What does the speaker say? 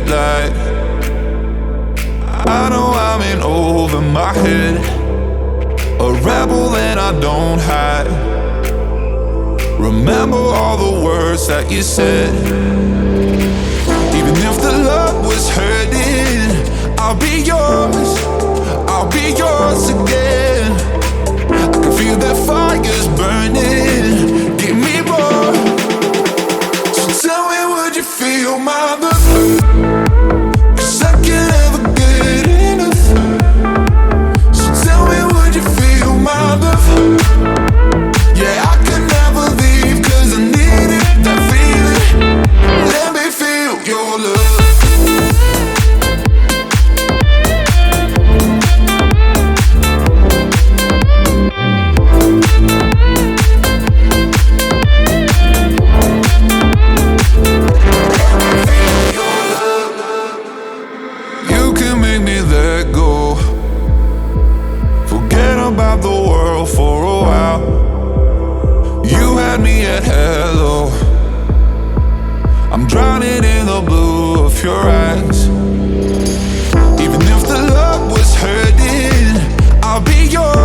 light. I know I'm in over my head, a rebel and I don't hide. Remember all the words that you said. Even if the love was hurting, I'll be yours, I'll be yours again. I can feel that fire's burning, give me more. So tell me, would you feel my love? 'Cause I can't ever get enough. So tell me, would you feel my love? Yeah, I can never leave 'cause I need it, that feeling. Let me feel your love. About the world for a while. You had me at hello. I'm drowning in the blue of your eyes. Even if the love was hurting, I'll be yours.